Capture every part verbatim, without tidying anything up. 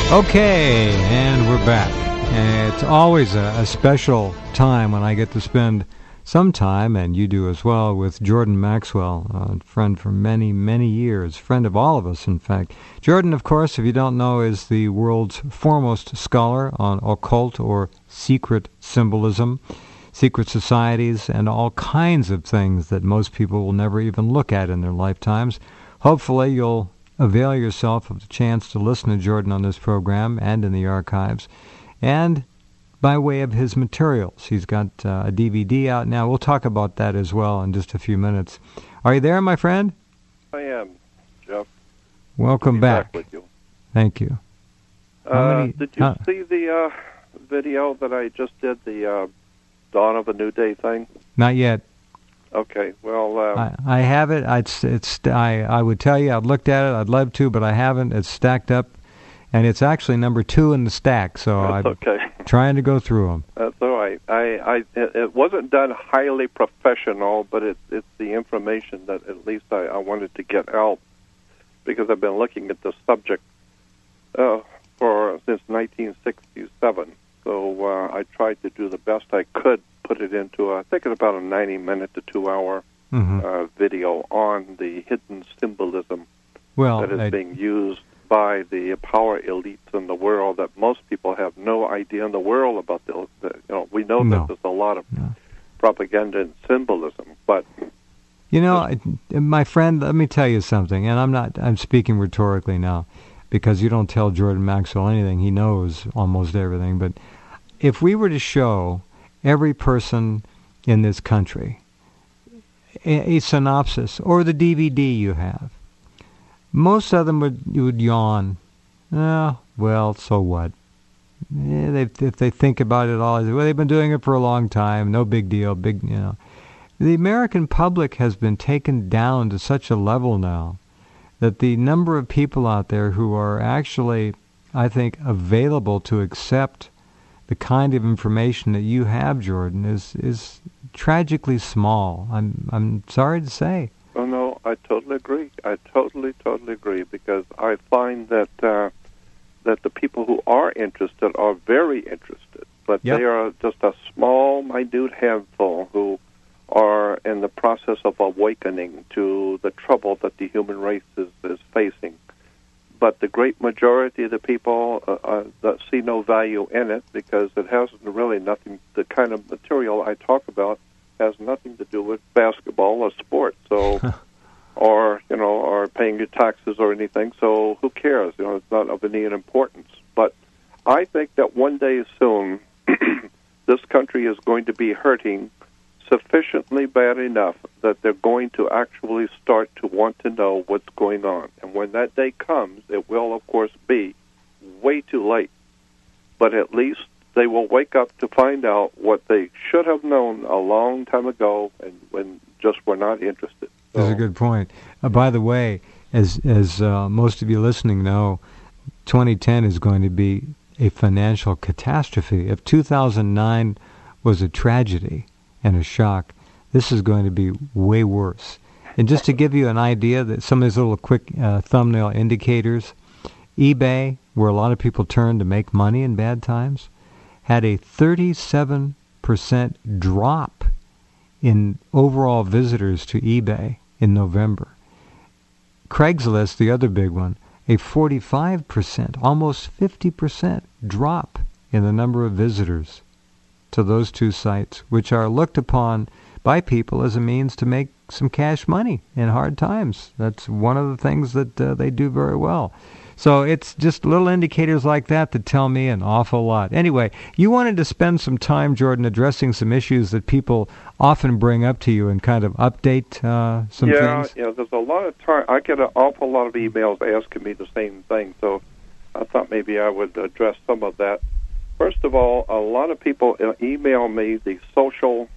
Okay, and we're back. And it's always a, a special time when I get to spend some time, and you do as well, with Jordan Maxwell, a friend for many, many years, friend of all of us, in fact. Jordan, of course, if you don't know, is the world's foremost scholar on occult or secret symbolism, secret societies, and all kinds of things that most people will never even look at in their lifetimes. Hopefully you'll avail yourself of the chance to listen to Jordan on this program and in the archives, and by way of his materials. He's got uh, a D V D out now. We'll talk about that as well in just a few minutes. Are you there, my friend? I am, Jeff. Welcome back. back with you. Thank you. Uh, many, did you uh, see the uh, video that I just did, the uh, Dawn of a New Day thing? Not yet. Okay, well... Um, I, I have it. It's, it's, I, I would tell you I've looked at it. I'd love to, but I haven't. It's stacked up, and it's actually number two in the stack, so I'm okay. trying to go through them. That's all right. I, I, it, it wasn't done highly professional, but it, it's the information that at least I, I wanted to get out, because I've been looking at the subject uh, for since nineteen sixty-seven. So uh, I tried to do the best I could, put it into, a, I think it's about a ninety-minute to two-hour mm-hmm. uh, video on the hidden symbolism well, that is I, being used by the power elites in the world that most people have no idea in the world about. The, the you know, we know no. that there's a lot of no. propaganda and symbolism, but you know, I, my friend, let me tell you something, and I'm not, I'm speaking rhetorically now, because you don't tell Jordan Maxwell anything. He knows almost everything. But if we were to show every person in this country a, a synopsis or the D V D you have, most of them would would yawn. Oh, well, so what? Eh, they, if they think about it all, well, they've been doing it for a long time. No big deal. Big, you know. The American public has been taken down to such a level now that the number of people out there who are actually, I think, available to accept the kind of information that you have, Jordan, is is tragically small. I'm I'm sorry to say. Oh no, I totally agree. I totally, totally agree, because I find that uh, that the people who are interested are very interested, but yep. they are just a small, minute handful who are in the process of awakening to the trouble that the human race is, is facing. But the great majority of the people uh, uh, that see no value in it, because it has really nothing, the kind of material I talk about has nothing to do with basketball or sport, so, or, you know, or paying your taxes or anything, so who cares? You know, it's not of any importance. But I think that one day soon, this country is going to be hurting sufficiently bad enough that they're going to actually start to want to know what's going on. And when that day comes, it will, of course, be way too late. But at least they will wake up to find out what they should have known a long time ago and when just were not interested. So, that's a good point. Uh, by the way, as, as uh, most of you listening know, twenty ten is going to be a financial catastrophe. If two thousand nine was a tragedy and a shock, this is going to be way worse. And just to give you an idea, that some of these little quick uh, thumbnail indicators, eBay, where a lot of people turn to make money in bad times, had a thirty-seven percent drop in overall visitors to eBay in November. Craigslist, the other big one, a forty-five percent, almost fifty percent drop in the number of visitors to those two sites, which are looked upon by people as a means to make some cash money in hard times. That's one of the things that uh, they do very well. So it's just little indicators like that that tell me an awful lot. Anyway, you wanted to spend some time, Jordan, addressing some issues that people often bring up to you and kind of update uh, some yeah, things. Yeah, yeah, there's a lot of time. I get an awful lot of emails asking me the same thing, so I thought maybe I would address some of that. First of all, a lot of people email me the social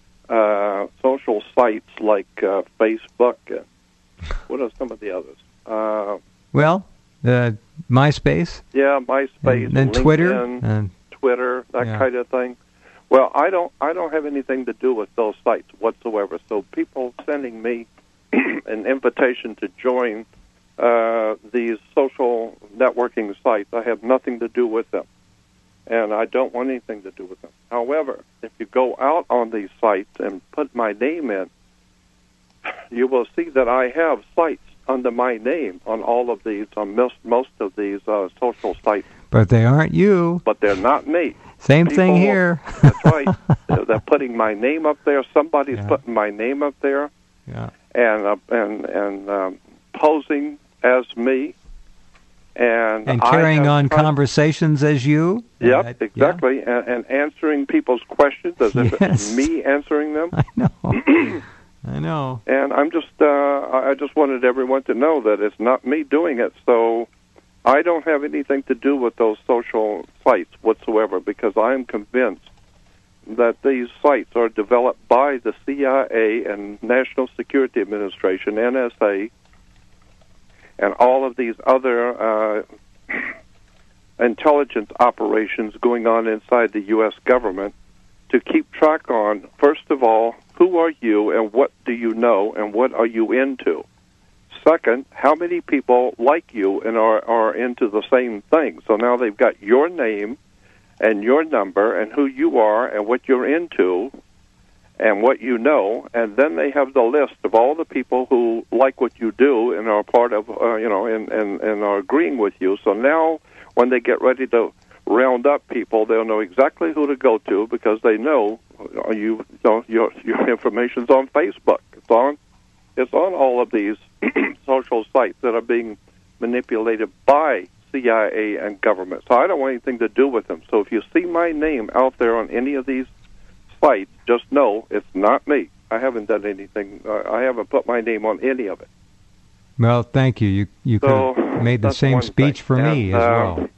uh, social sites like uh, Facebook and what are some of the others? Uh, well, uh, MySpace. Yeah, MySpace. And then LinkedIn, Twitter. And, Twitter, that yeah. kind of thing. Well, I don't I don't have anything to do with those sites whatsoever. So people sending me an invitation to join uh, these social networks networking sites. I have nothing to do with them, and I don't want anything to do with them. However, if you go out on these sites and put my name in, you will see that I have sites under my name on all of these, on most, most of these uh, social sites. But they aren't you. But they're not me. Same People thing will, here. That's right. They're, they're putting my name up there. Somebody's yeah. putting my name up there, yeah. and uh, and and um, posing as me, and and carrying on tried, conversations as you. Yep, uh, exactly, yeah. and, and answering people's questions as yes. if it's me answering them. I know. I know. And I'm just, uh, I just wanted everyone to know that it's not me doing it. So I don't have anything to do with those social sites whatsoever, because I'm convinced that these sites are developed by the C I A and National Security Administration, N S A, and all of these other uh, intelligence operations going on inside the U S government to keep track on, first of all, who are you and what do you know and what are you into? Second, how many people like you and are, are into the same thing? So now they've got your name and your number and who you are and what you're into and what you know, and then they have the list of all the people who like what you do and are part of, uh, you know, and, and, and are agreeing with you. So now when they get ready to round up people, they'll know exactly who to go to because they know you, you know, your your information's on Facebook. It's on it's on all of these social sites that are being manipulated by C I A and government. So I don't want anything to do with them. So if you see my name out there on any of these sites, just know it's not me. I haven't done anything. Uh, I haven't put my name on any of it. Well, thank you. You you so could have made the same speech thing. for and, me as uh, well.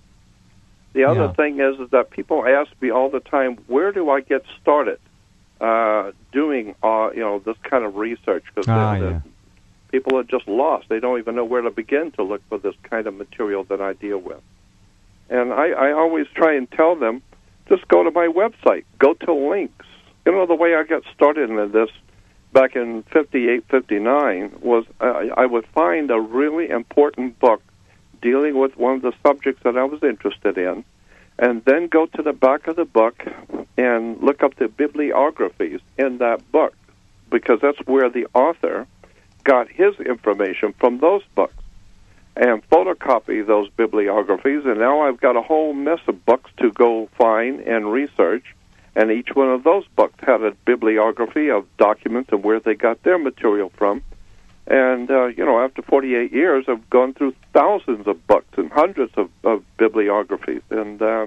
The other yeah. thing is, is that people ask me all the time, where do I get started uh, doing uh, you know, this kind of research? Because ah, yeah. people are just lost. They don't even know where to begin to look for this kind of material that I deal with. And I, I always try and tell them, just go to my website. Go to links. You know, the way I got started in this back in fifty-eight, fifty-nine was uh, I would find a really important book dealing with one of the subjects that I was interested in, and then go to the back of the book and look up the bibliographies in that book, because that's where the author got his information from those books, and photocopy those bibliographies, and now I've got a whole mess of books to go find and research, and each one of those books had a bibliography of documents and where they got their material from. And, uh, you know, after forty-eight years, I've gone through thousands of books and hundreds of, of bibliographies. And uh,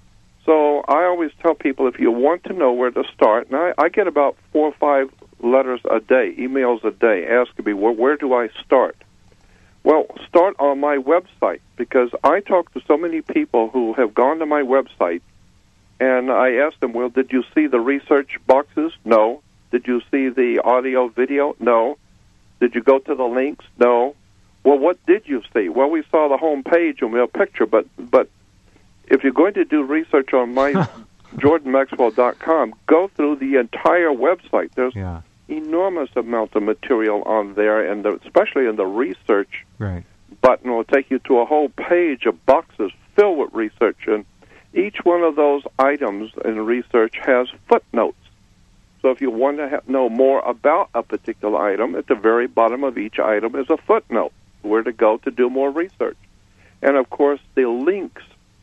so I always tell people, if you want to know where to start, and I, I get about four or five letters a day, emails a day, asking me, well, where do I start? Well, start on my website, because I talk to so many people who have gone to my website, and I ask them, well, did you see the research boxes? No. Did you see the audio, video? No. Did you go to the links? No. Well, what did you see? Well, we saw the home page and a picture, but but if you're going to do research on my Jordan Maxwell dot com, go through the entire website. There's yeah. enormous amounts of material on there, and the, especially in the research right. button will take you to a whole page of boxes filled with research, and each one of those items in research has footnotes. So if you want to have, know more about a particular item, at the very bottom of each item is a footnote, where to go to do more research. And, of course, the links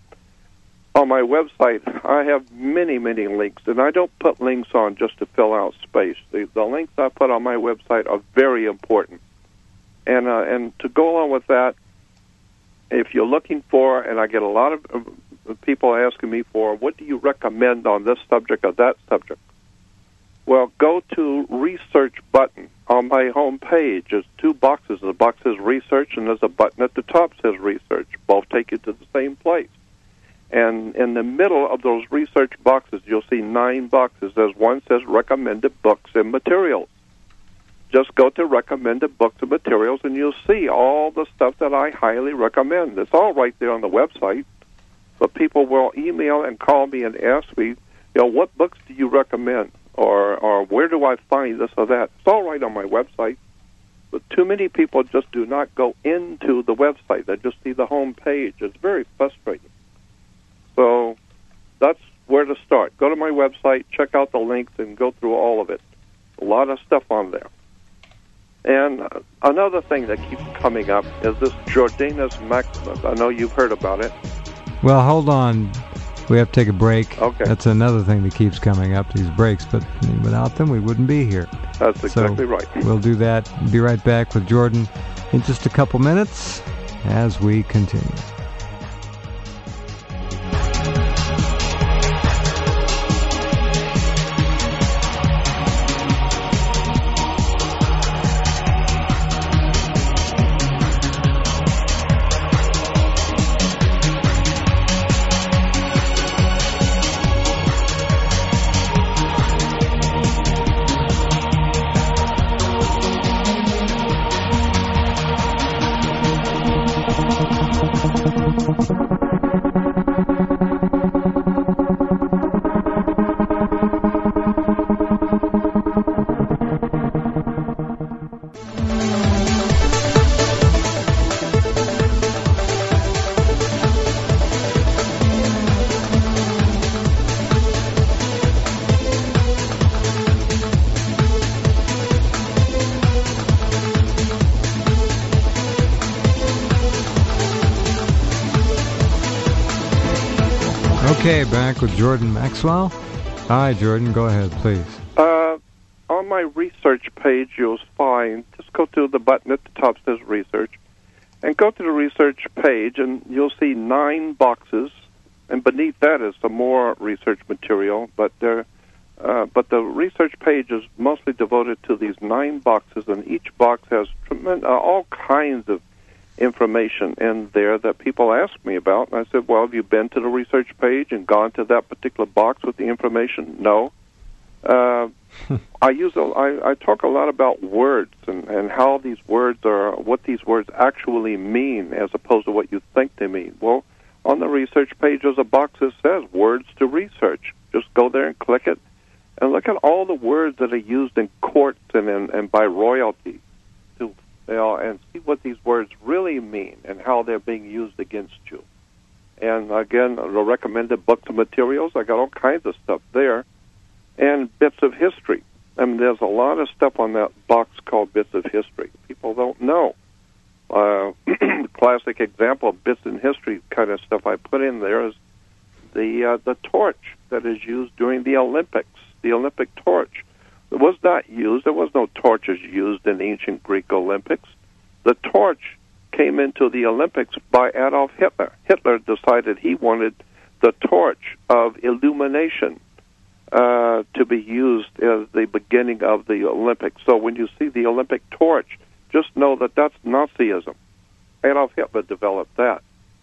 on my website, I have many, many links, and I don't put links on just to fill out space. The, the links I put on my website are very important. And, uh, and to go along with that, if you're looking for, and I get a lot of uh, people asking me for, what do you recommend on this subject or that subject? Well, go to Research button on my home page. There's two boxes. The box says Research, and there's a button at the top that says Research. Both take you to the same place. And in the middle of those research boxes, you'll see nine boxes. There's one that says Recommended Books and Materials. Just go to Recommended Books and Materials, and you'll see all the stuff that I highly recommend. It's all right there on the website. But people will email and call me and ask me, you know, what books do you recommend? Or, or where do I find this or that? It's all right on my website. But too many people just do not go into the website. They just see the home page. It's very frustrating. So that's where to start. Go to my website, check out the links, and go through all of it. A lot of stuff on there. And uh, another thing that keeps coming up is this Jordanus Maximus. I know you've heard about it. Well, hold on. We have to take a break. Okay. That's another thing that keeps coming up, these breaks. But without them, we wouldn't be here. That's exactly so right. We'll do that. Be right back with Jordan in just a couple minutes as we continue. Okay, back with Jordan Maxwell. Hi, Jordan. Go ahead, please. Uh, on my research page, you'll find, just go to the button at the top that says research, and go to the research page, and you'll see nine boxes, and beneath that is some more research material, but there, uh, but the research page is mostly devoted to these nine boxes, and each box has tremendous, uh, all kinds of information in there that people ask me about. And I said, well, have you been to the research page and gone to that particular box with the information? No. Uh, I use a, I, I talk a lot about words and, and how these words are, what these words actually mean as opposed to what you think they mean. Well, on the research page there's a box that says words to research. Just go there and click it and look at all the words that are used in courts and, and, and by royalty. You know, and see what these words really mean and how they're being used against you. And again, the recommended books and materials, I got all kinds of stuff there. And bits of history. I mean, there's a lot of stuff on that box called bits of history. People don't know. Uh, classic example of bits in history kind of stuff I put in there is the uh, the torch that is used during the Olympics, the Olympic torch. It was not used. There was no torches used in the ancient Greek Olympics. The torch came into the Olympics by Adolf Hitler. Hitler decided he wanted the torch of illumination uh, to be used as the beginning of the Olympics. So when you see the Olympic torch, just know that that's Nazism. Adolf Hitler developed that.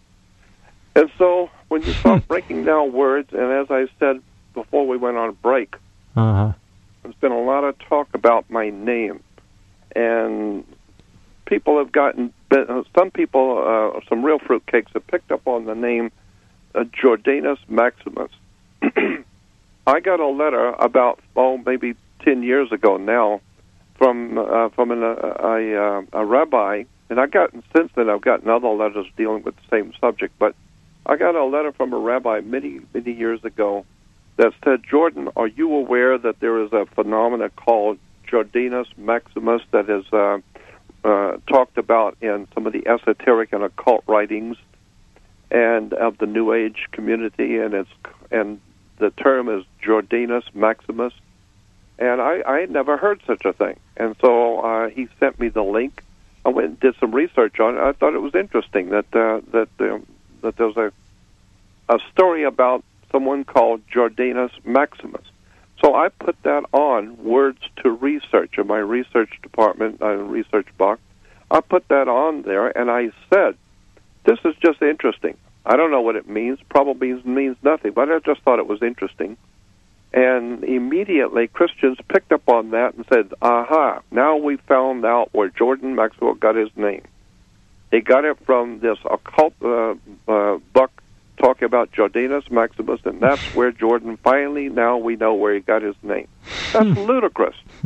And so when you start breaking down words, and as I said before we went on a break, uh-huh. there's been a lot of talk about my name, and people have gotten, some people, uh, some real fruitcakes have picked up on the name uh, Jordanus Maximus. I got a letter about, oh, maybe ten years ago now from uh, from an, uh, a, uh, a rabbi, and I've gotten, since then I've gotten other letters dealing with the same subject, but I got a letter from a rabbi many, many years ago that said, Jordan, are you aware that there is a phenomenon called Jordanus Maximus that is uh, uh, talked about in some of the esoteric and occult writings and of the New Age community, and it's and the term is Jordanus Maximus? And I, I had never heard such a thing. And so uh, he sent me the link. I went and did some research on it. I thought it was interesting that uh, that uh, that there's a a story about someone called Jordanus Maximus. So I put that on Words to Research in my research department, uh, research box. I put that on there, and I said, this is just interesting. I don't know what it means. Probably means nothing, but I just thought it was interesting. And immediately Christians picked up on that and said, aha, now we found out where Jordan Maxwell got his name. He got it from this occult uh, uh, book talking about Jordanus Maximus, and that's where Jordan finally, now we know where he got his name. That's ludicrous.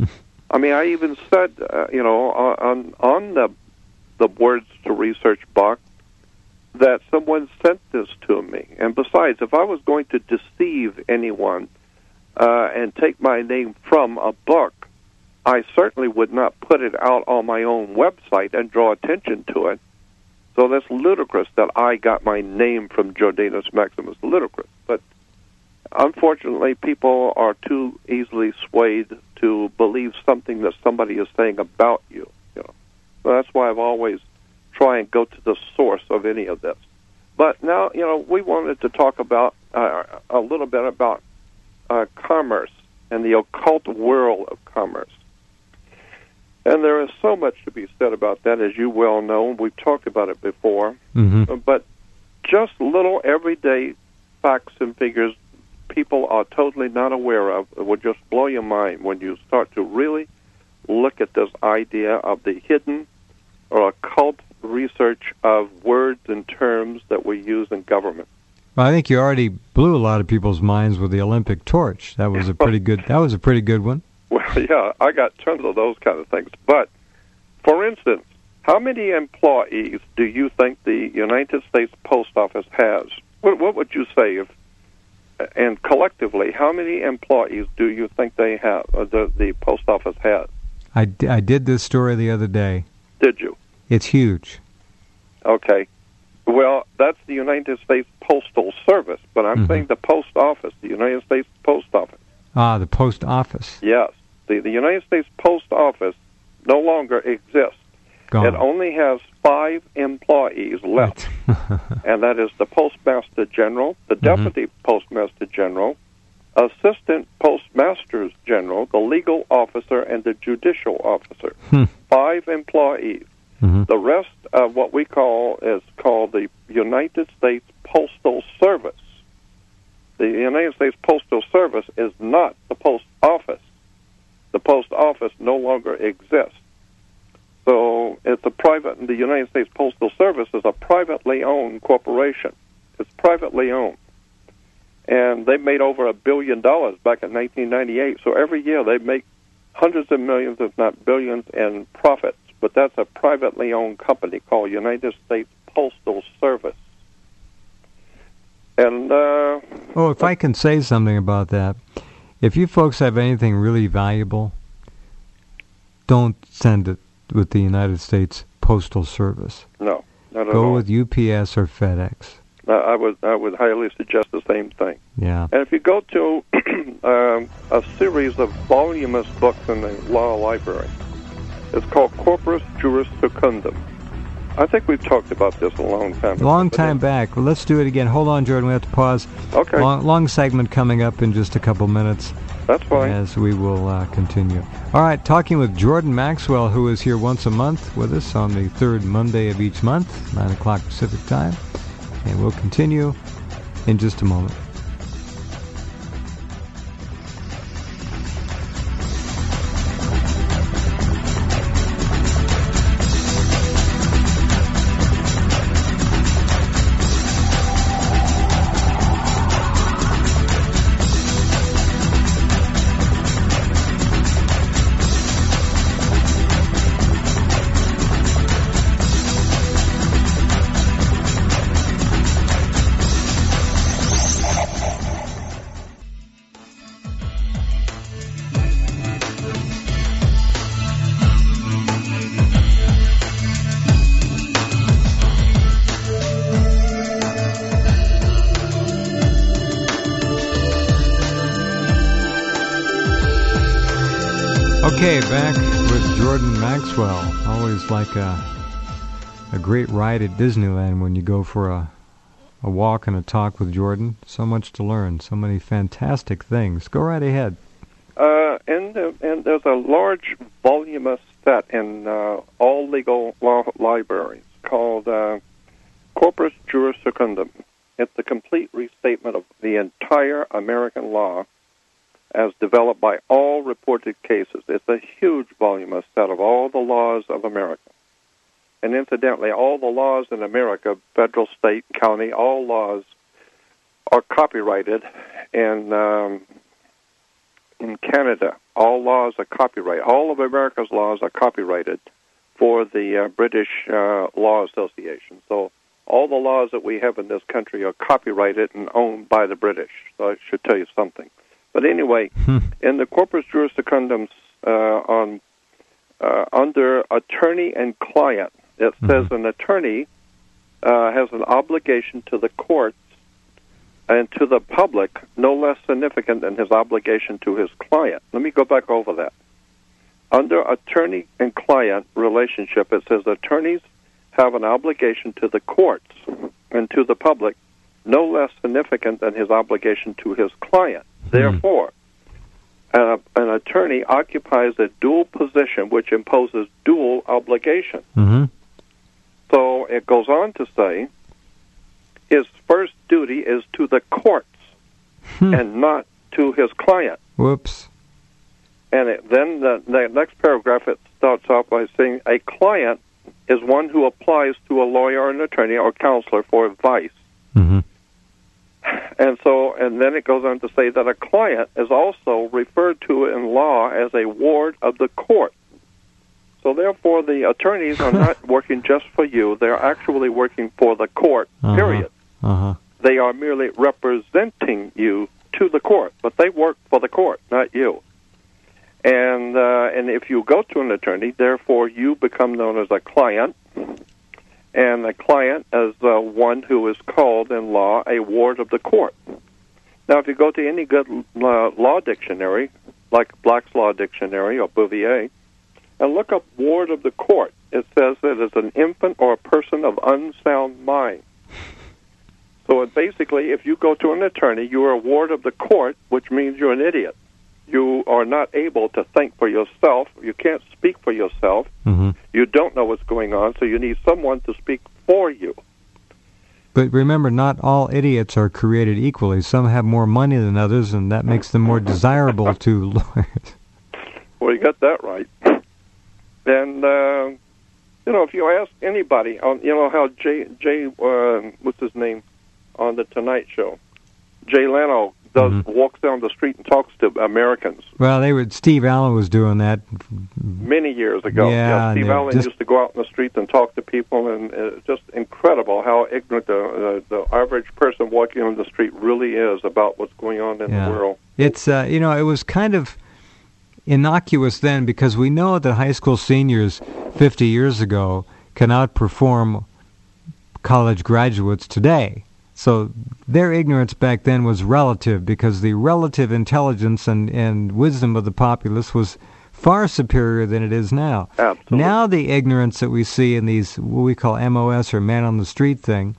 I mean, I even said, uh, you know, on on the the Words to Research box that someone sent this to me. And besides, if I was going to deceive anyone uh, and take my name from a book, I certainly would not put it out on my own website and draw attention to it. So that's ludicrous that I got my name from Jordanus Maximus. Ludicrous. But unfortunately, people are too easily swayed to believe something that somebody is saying about you. You know, so that's why I've always tried and go to the source of any of this. But now, you know, we wanted to talk about uh, a little bit about uh, commerce and the occult world of commerce. And there is so much to be said about that, as you well know. We've talked about it before. Mm-hmm. But just little everyday facts and figures people are totally not aware of. It will just blow your mind when you start to really look at this idea of the hidden or occult research of words and terms that we use in government. Well, I think you already blew a lot of people's minds with the Olympic torch. That was a pretty good. That was a pretty good one. Well, yeah, I got tons of those kind of things. But, for instance, how many employees do you think the United States Post Office has? What, what would you say if, and collectively, how many employees do you think they have, uh, the, the Post Office has? I, d- I did this story the other day. Did you? It's huge. Okay. Well, that's the United States Postal Service, but I'm mm-hmm. saying the Post Office, the United States Post Office. Ah, the Post Office. Yes. The, the United States Post Office no longer exists. Gone. It only has five employees left, and that is the Postmaster General, the Deputy mm-hmm. Postmaster General, Assistant Postmasters General, the Legal Officer, and the Judicial Officer. Hmm. Five employees. Mm-hmm. The rest of what we call is called the United States Postal Service. The United States Postal Service is not the Post Office. The Post Office no longer exists. So it's a private, the United States Postal Service is a privately owned corporation. It's privately owned. And they made over a billion dollars back in nineteen ninety-eight. So every year they make hundreds of millions, if not billions, in profits. But that's a privately owned company called United States Postal Service. And, uh... Oh, if I can say something about that. If you folks have anything really valuable, don't send it with the United States Postal Service. No, not at Go all. with U P S or FedEx. Uh, I would I would highly suggest the same thing. Yeah. And if you go to um, a series of voluminous books in the law library, it's called Corpus Juris Secundum. I think we've talked about this a long time ago. Long time back. Well, let's do it again. Hold on, Jordan. We have to pause. Okay. Long, long segment coming up in just a couple minutes. That's fine. As we will uh, continue. All right, talking with Jordan Maxwell, who is here once a month with us on the third Monday of each month, nine o'clock Pacific time. And we'll continue in just a moment. Okay, back with Jordan Maxwell. Always like a a great ride at Disneyland when you go for a a walk and a talk with Jordan. So much to learn, so many fantastic things. Go right ahead. Uh, and uh, and there's a large voluminous set in uh, all legal law libraries called uh, Corpus Juris Secundum. It's the complete restatement of the entire American law as developed by all reported cases. It's a huge voluminous set of all the laws of America. And incidentally, all the laws in America, federal, state, county, all laws are copyrighted, and um, in Canada, all laws are copyrighted. All of America's laws are copyrighted for the uh, British uh, Law Association. So all the laws that we have in this country are copyrighted and owned by the British. So I should tell you something. But anyway, hmm. in the corpus juris secundum uh, on uh, under attorney and client, it mm-hmm. says an attorney uh, has an obligation to the courts and to the public no less significant than his obligation to his client. Let me go back over that. Under attorney and client relationship, it says attorneys have an obligation to the courts and to the public no less significant than his obligation to his client. Mm. Therefore, uh, an attorney occupies a dual position which imposes dual obligation. Mm-hmm. So it goes on to say his first duty is to the courts hmm. and not to his client. Whoops. And it, then the, the next paragraph, it starts off by saying a client is one who applies to a lawyer or an attorney or counselor for advice. Mm-hmm. And so, and then it goes on to say that a client is also referred to in law as a ward of the court. So therefore, the attorneys are not working just for you. They're actually working for the court, uh-huh. period. Uh-huh. They are merely representing you to the court, but they work for the court, not you. And uh, and if you go to an attorney, therefore you become known as a client, and a client is uh, one who is called in law a ward of the court. Now, if you go to any good uh, law dictionary, like Black's Law Dictionary or Bouvier, and look up ward of the court, it says it is an infant or a person of unsound mind. So it basically, if you go to an attorney, you are a ward of the court, which means you're an idiot. You are not able to think for yourself. You can't speak for yourself. Mm-hmm. You don't know what's going on, so you need someone to speak for you. But remember, not all idiots are created equally. Some have more money than others, and that makes them more desirable to lawyers. Well, you got that right. And, uh, you know, if you ask anybody, on, you know how Jay, Jay uh, what's his name, on The Tonight Show, Jay Leno does mm-hmm. walks down the street and talks to Americans. Well, they would. Steve Allen was doing that many years ago. Yeah, yeah Steve Allen just, used to go out in the streets and talk to people, and it's just incredible how ignorant the, the the average person walking on the street really is about what's going on in yeah. the world. It's uh, you know, it was kind of innocuous then because we know that high school seniors fifty years ago can outperform college graduates today. So their ignorance back then was relative because the relative intelligence and, and wisdom of the populace was far superior than it is now. Absolutely. Now the ignorance that we see in these, what we call M O S or man on the street thing,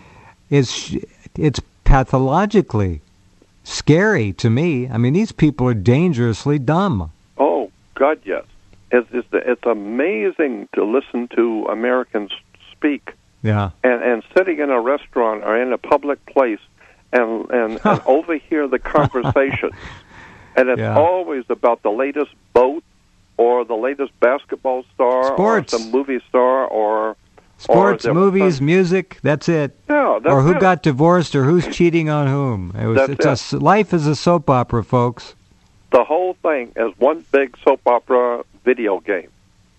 is it's pathologically scary to me. I mean, these people are dangerously dumb. Oh, God, yes. It's, it's, it's amazing to listen to Americans speak. Yeah, and and sitting in a restaurant or in a public place and and, and overhear the conversation, and it's yeah. always about the latest boat or the latest basketball star Sports. or some movie star or sports, or movies, some, music. That's it. Yeah, that's or who it. got divorced or who's cheating on whom. It was, that's it's it. A, life is a soap opera, folks. The whole thing is one big soap opera video game,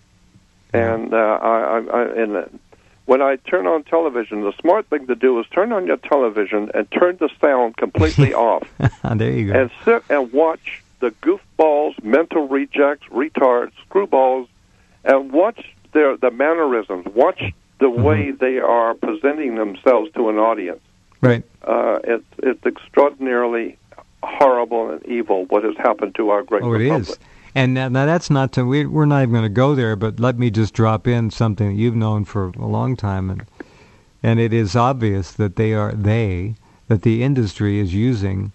yeah. and uh, I, I, I and. Uh, When I turn on television, the smart thing to do is turn on your television and turn the sound completely off. There you go. And sit and watch the goofballs, mental rejects, retards, screwballs, and watch their the mannerisms. Watch the mm-hmm. way they are presenting themselves to an audience. Right. Uh, it's it's extraordinarily horrible and evil what has happened to our great oh, republic. It is. And now, now that's not to, we, we're not even going to go there, but let me just drop in something that you've known for a long time. And and it is obvious that they are, they, that the industry is using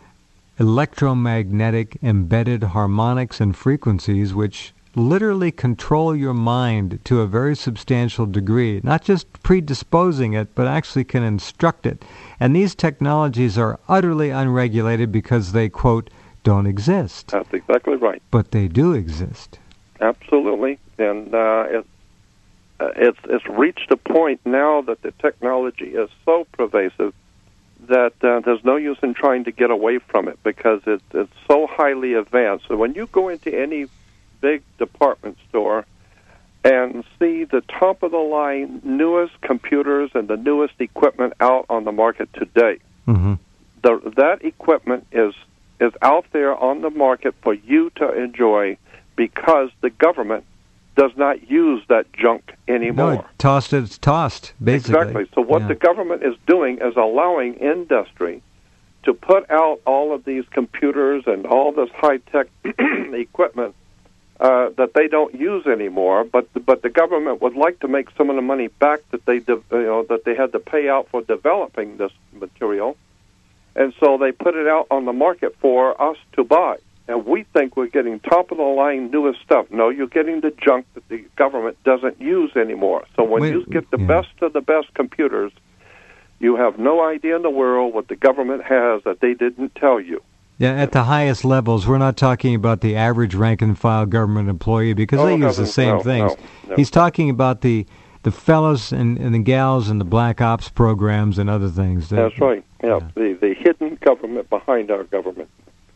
electromagnetic embedded harmonics and frequencies which literally control your mind to a very substantial degree, not just predisposing it, but actually can instruct it. And these technologies are utterly unregulated because they, quote, don't exist. That's exactly right. But they do exist. Absolutely, and uh, it, uh, it's it's reached a point now that the technology is so pervasive that uh, there's no use in trying to get away from it because it, it's so highly advanced. So when you go into any big department store and see the top-of-the-line newest computers and the newest equipment out on the market today, mm-hmm. the, that equipment is is out there on the market for you to enjoy because the government does not use that junk anymore. No, it tossed it, it's tossed, basically. Exactly. So what yeah. the government is doing is allowing industry to put out all of these computers and all this high-tech equipment uh, that they don't use anymore, but but the government would like to make some of the money back that they de- you know that they had to pay out for developing this material, and so they put it out on the market for us to buy. And we think we're getting top-of-the-line newest stuff. No, you're getting the junk that the government doesn't use anymore. So when Wait, you get the yeah. best of the best computers, you have no idea in the world what the government has that they didn't tell you. Yeah, at the highest levels, we're not talking about the average rank-and-file government employee because Oh, they use the heavens, same no, things. no, no. He's talking about the the fellows and, and the gals in the black ops programs and other things. That, That's right. Yeah, yeah. The, the hidden government behind our government.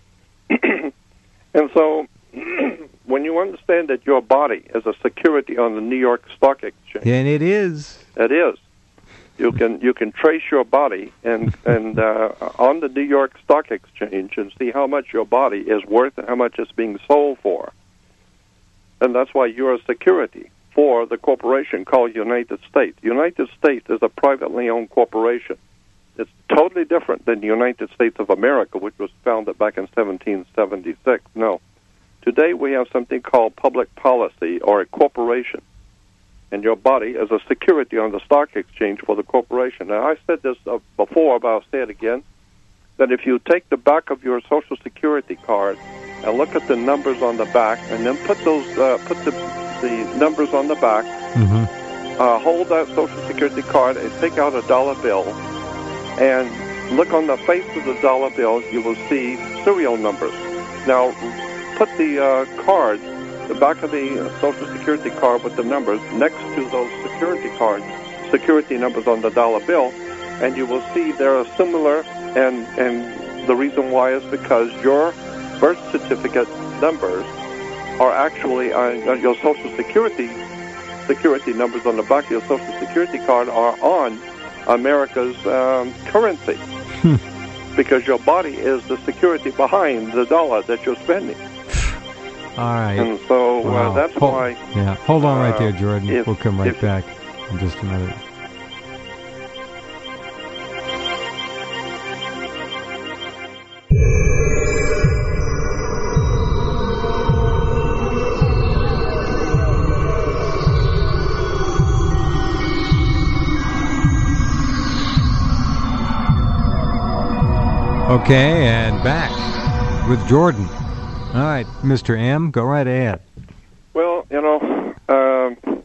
And so when you understand that your body is a security on the New York Stock Exchange, Yeah, and it is. it is. You can you can trace your body and and uh, on the New York Stock Exchange and see how much your body is worth and how much it's being sold for. And that's why you're a security for the corporation called United States. United States is a privately owned corporation. It's totally different than the United States of America, which was founded back in seventeen seventy-six. No. Today we have something called public policy or a corporation. And your body is a security on the stock exchange for the corporation. Now, I said this uh, before, but I'll say it again, that if you take the back of your Social Security card and look at the numbers on the back and then put those uh, put the, the numbers on the back, Mm-hmm. uh, hold that Social Security card and take out a dollar bill and look on the face of the dollar bill, you will see serial numbers. Now, put the uh, card, the back of the uh, Social Security card with the numbers next to those security cards, security numbers on the dollar bill, and you will see they are similar, and, and the reason why is because your birth certificate numbers are actually, uh, your Social Security security numbers on the back of your Social Security card are on America's um, currency, because your body is the security behind the dollar that you're spending. All right. And so Wow. uh, that's Hold, why... Yeah, hold on right uh, there, Jordan. if- we'll come right if- back in just a minute. Okay, and back with Jordan. All right, Mister M, go right ahead. Well, you know, um,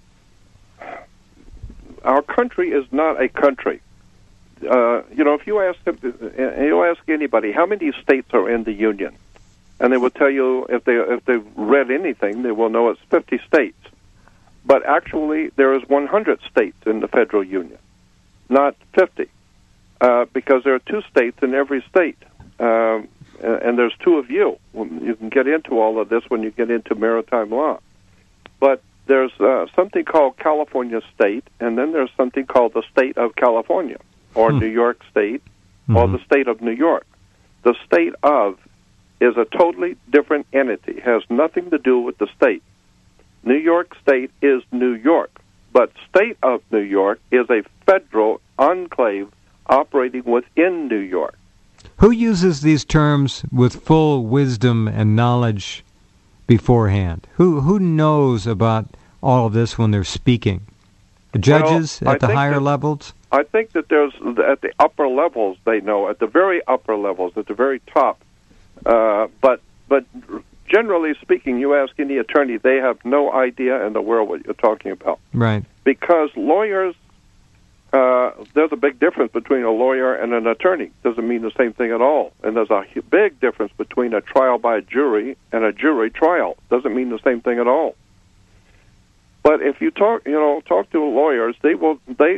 our country is not a country. Uh, you know, if you ask you ask anybody how many states are in the Union, and they will tell you, if they if they've read anything, they will know it's fifty states. But actually, there is one hundred states in the federal union, not fifty, uh, because there are two states in every state. Um, and there's two of you. You can get into all of this when you get into maritime law. But there's uh, something called California State, and then there's something called the State of California, or hmm. New York State, mm-hmm. or the State of New York. The State of is a totally different entity. It has nothing to do with the state. New York State is New York, but State of New York is a federal enclave operating within New York. Who uses these terms with full wisdom and knowledge beforehand? Who who knows about all of this when they're speaking? The judges well, at the higher that, levels? I think that there's, at the upper levels, they know, at the very upper levels, at the very top. Uh, but but generally speaking, you ask any attorney, they have no idea in the world what you're talking about. Right. Because lawyers, Uh, there's a big difference between a lawyer and an attorney. Doesn't mean the same thing at all. And there's a big difference between a trial by a jury and a jury trial. Doesn't mean the same thing at all. But if you talk, you know, talk to lawyers, they will, they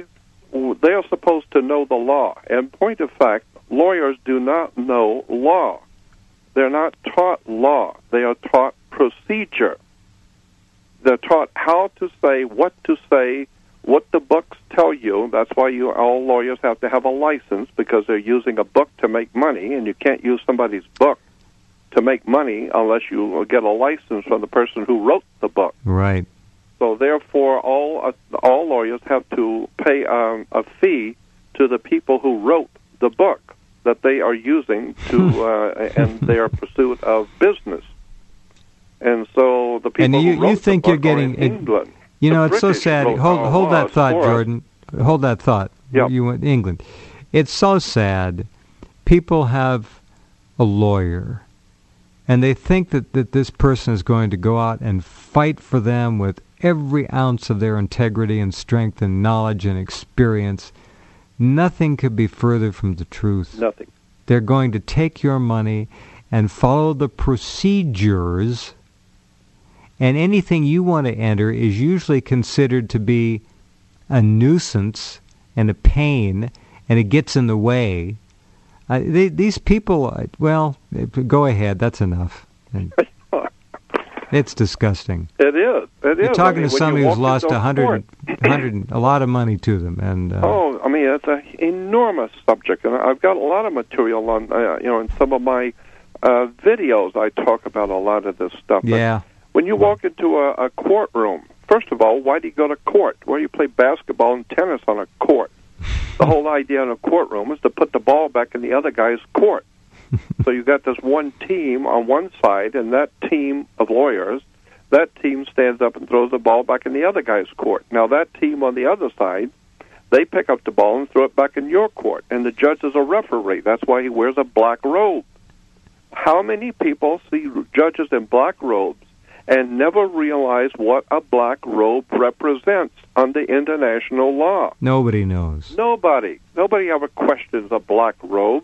they are supposed to know the law. And point of fact, lawyers do not know law. They're not taught law. They are taught procedure. They're taught how to say, what to say, what the books tell you. That's why you all lawyers have to have a license, because they're using a book to make money, and you can't use somebody's book to make money unless you get a license from the person who wrote the book. Right. So therefore, all uh, all lawyers have to pay um, a fee to the people who wrote the book that they are using to uh, in their pursuit of business. And so the people and you, who wrote you think the you're book getting are in England. You know, The it's so British sad. wrote Hold our hold that laws thought, for us. Jordan. Hold that thought. Yep. You went to England. It's so sad. People have a lawyer, and they think that, that this person is going to go out and fight for them with every ounce of their integrity and strength and knowledge and experience. Nothing could be further from the truth. Nothing. They're going to take your money and follow the procedures, and anything you want to enter is usually considered to be a nuisance and a pain, and it gets in the way. Uh, they, these people, uh, well, go ahead. That's enough. It's disgusting. It is. It You're is. talking I mean, to somebody when you who's walk lost into a hundred, hundred, a lot of money to them, and uh, oh, I mean, it's an enormous subject, and I've got a lot of material on, uh, you know, in some of my uh, videos. I talk about a lot of this stuff. yeah. But when you walk into a, a courtroom, first of all, why do you go to court? Well, you play basketball and tennis on a court. The whole idea in a courtroom is to put the ball back in the other guy's court. So you got this one team on one side, and that team of lawyers, that team stands up and throws the ball back in the other guy's court. Now that team on the other side, they pick up the ball and throw it back in your court, and the judge is a referee. That's why he wears a black robe. How many people see judges in black robes and never realize what a black robe represents under international law? Nobody knows. Nobody. Nobody ever questions a black robe.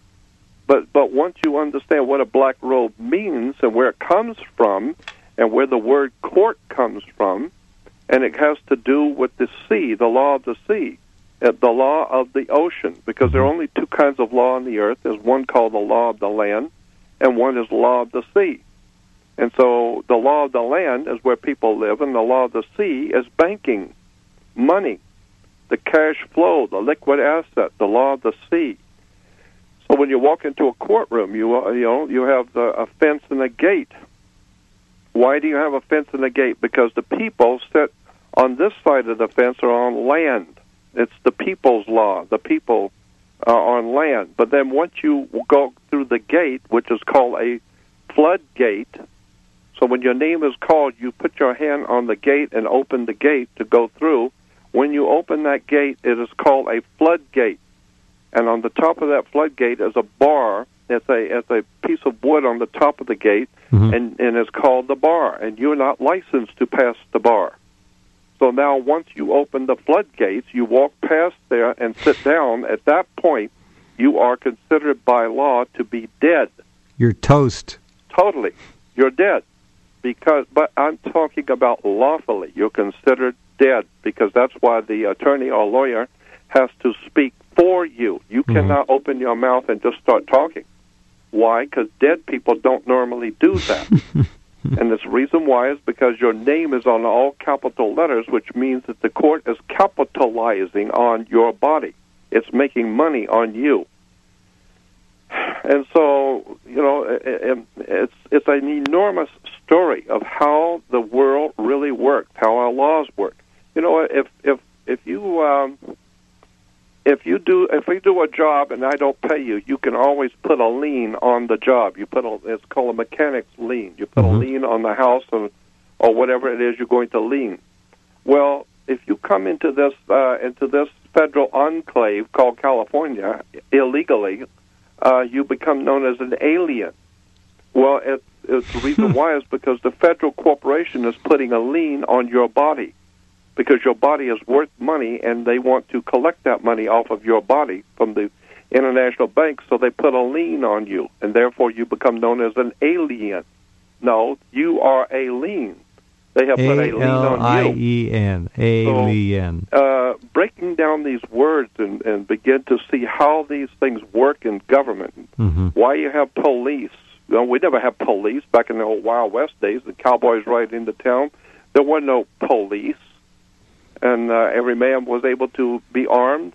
But but once you understand what a black robe means and where it comes from and where the word court comes from, and it has to do with the sea, the law of the sea, uh, the law of the ocean, because there are only two kinds of law on the earth. There's one called the law of the land, and one is law of the sea. And so the law of the land is where people live, and the law of the sea is banking, money, the cash flow, the liquid asset, the law of the sea. So when you walk into a courtroom, you uh, you know you have the, a fence and a gate. Why do you have a fence and a gate? Because the people sit on this side of the fence are on land. It's the people's law. The people are on land. But then once you go through the gate, which is called a floodgate, so when your name is called, you put your hand on the gate and open the gate to go through. When you open that gate, it is called a floodgate. And on the top of that floodgate is a bar. It's a it's a piece of wood on the top of the gate, mm-hmm. and, and it's called the bar. And you're not licensed to pass the bar. So now once you open the floodgates, you walk past there and sit down. At that point, you are considered by law to be dead. You're toast. Totally. You're dead. Because, but I'm talking about lawfully. You're considered dead, because that's why the attorney or lawyer has to speak for you. You mm-hmm. cannot open your mouth and just start talking. Why? Because dead people don't normally do that. And the reason why is because your name is on all capital letters, which means that the court is capitalizing on your body. It's making money on you. And so, you know, it, it's it's an enormous story of how the world really works, how our laws work. You know, if if if you um, if you do if we do a job and I don't pay you, you can always put a lien on the job. You put a it's called a mechanic's lien. You put mm-hmm. a lien on the house or or whatever it is you're going to lien. Well, if you come into this uh, into this federal enclave called California illegally, uh, you become known as an alien. Well, it, it's the reason why is because the federal corporation is putting a lien on your body, because your body is worth money, and they want to collect that money off of your body from the international banks, so they put a lien on you, and therefore you become known as an alien. No, you are a lien. They have put a lien on you. A L I E N. Alien. So, uh, breaking down these words and, and begin to see how these things work in government. Mm-hmm. Why you have police. You know, we never had police back in the old Wild West days. The cowboys ride into town. There were no police. And uh, every man was able to be armed.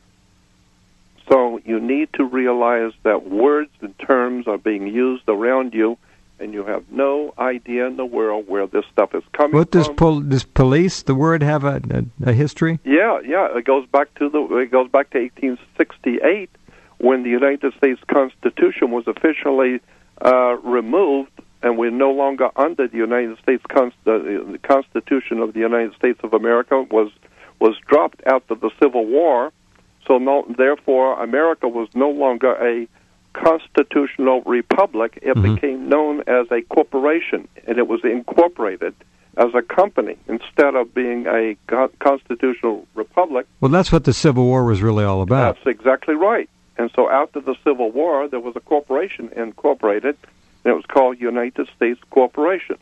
So you need to realize that words and terms are being used around you, and you have no idea in the world where this stuff is coming what does from. Pol- does police, the word, have a, a, a history? Yeah, yeah. It goes back to the it goes back to eighteen sixty-eight when the United States Constitution was officially uh, removed, and we're no longer under the United States Const- uh, the Constitution of the United States of America was was dropped after the Civil War. So no, therefore, America was no longer a constitutional republic. It mm-hmm. became known as a corporation, and it was incorporated as a company instead of being a co- constitutional republic. Well, that's what the Civil War was really all about. That's exactly right. And so after the Civil War, there was a corporation incorporated, and it was called United States Corporation.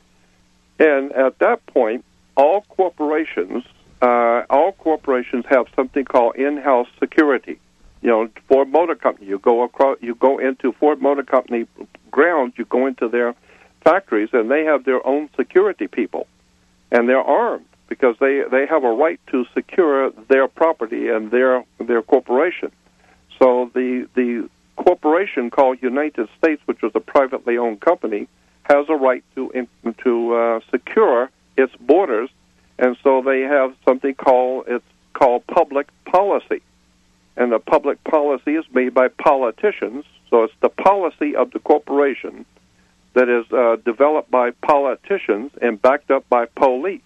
And at that point, all corporations... Uh, all corporations have something called in-house security. You know, Ford Motor Company, you go across, you go into Ford Motor Company grounds, you go into their factories, and they have their own security people, and they're armed because they, they have a right to secure their property and their their corporation. So the the corporation called United States, which was a privately owned company, has a right to in, to uh, secure its borders. And so they have something called it's called public policy, and the public policy is made by politicians. So it's the policy of the corporation that is uh, developed by politicians and backed up by police.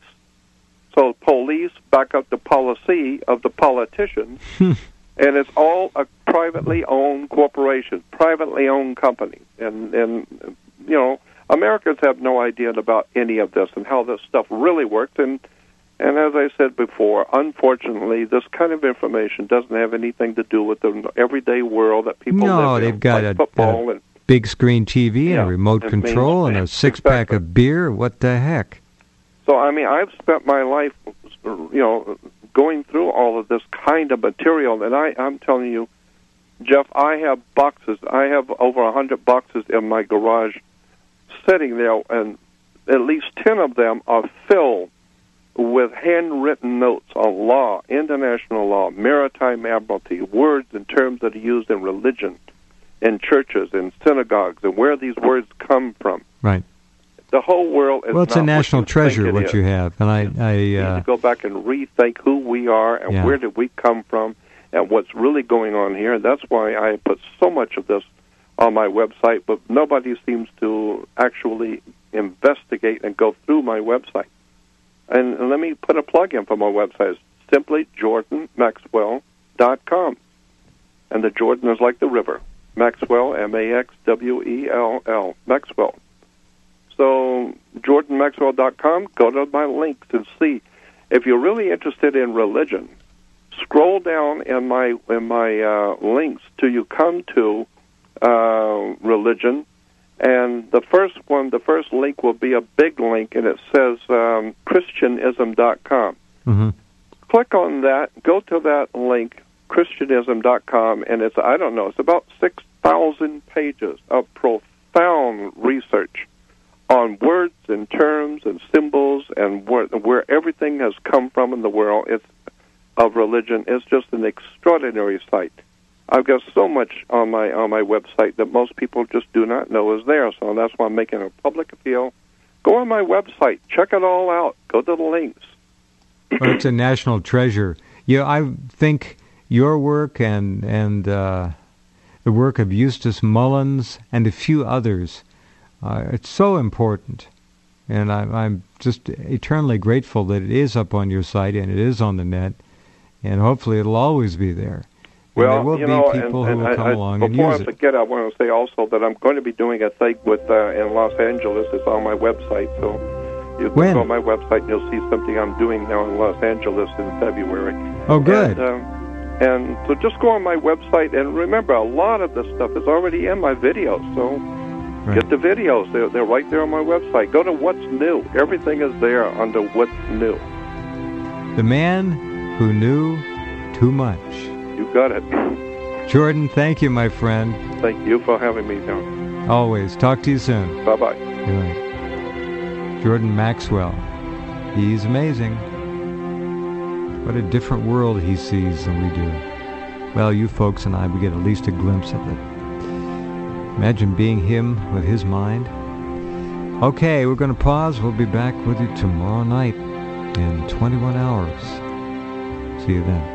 So police back up the policy of the politicians, and it's all a privately owned corporation, privately owned company, and and you know Americans have no idea about any of this and how this stuff really works. And And as I said before, unfortunately, this kind of information doesn't have anything to do with the everyday world that people no, live in. No, they've got like a, football a and, big screen T V yeah, and a remote and control and a six-pack exactly. of beer. What the heck? So, I mean, I've spent my life, you know, going through all of this kind of material, and I, I'm telling you, Jeff, I have boxes. I have over a hundred boxes in my garage sitting there, and at least ten of them are filled with handwritten notes on law, international law, maritime admiralty, words and terms that are used in religion, in churches, in synagogues, and where these words come from. Right. The whole world is well, it's not a national what you treasure, think it what is. you have. And I, I You uh, need to go back and rethink who we are and yeah. where did we come from and what's really going on here. And that's why I put so much of this on my website, but nobody seems to actually investigate and go through my website. And, and let me put a plug in for my website. It's simply Jordan Maxwell dot com. And the Jordan is like the river. Maxwell, M A X W E L L, Maxwell. So, Jordan Maxwell dot com, go to my links and see. If you're really interested in religion, scroll down in my in my uh, links till you come to uh, religion. And the first one, the first link will be a big link, and it says um, Christianism dot com. Mm-hmm. Click on that, go to that link, Christianism dot com, and it's, I don't know, it's about six thousand pages of profound research on words and terms and symbols and where, where everything has come from in the world it's, of religion. It's just an extraordinary site. I've got so much on my on my website that most people just do not know is there, so that's why I'm making a public appeal. Go on my website, check it all out, go to the links. Well, it's a national treasure. Yeah, I think your work and and uh, the work of Eustace Mullins and a few others, uh, it's so important, and I, I'm just eternally grateful that it is up on your site and it is on the net, and hopefully it'll always be there. And well, there will you be know, people and, who and will come I, along and before use I it. forget, I want to say also that I'm going to be doing a thing with uh, in Los Angeles. It's on my website, so you can When? go on my website and you'll see something I'm doing now in Los Angeles in February. Oh, good. And, um, and so just go on my website, and remember, a lot of this stuff is already in my videos, so Right. Get the videos. They're, they're right there on my website. Go to What's New. Everything is there under What's New. The man who knew too much. You got it. Jordan, thank you, my friend. Thank you for having me down. Always. Talk to you soon. Bye-bye. Good night. Jordan Maxwell. He's amazing. What a different world he sees than we do. Well, you folks and I, we get at least a glimpse of it. Imagine being him with his mind. Okay, we're going to pause. We'll be back with you tomorrow night in twenty-one hours. See you then.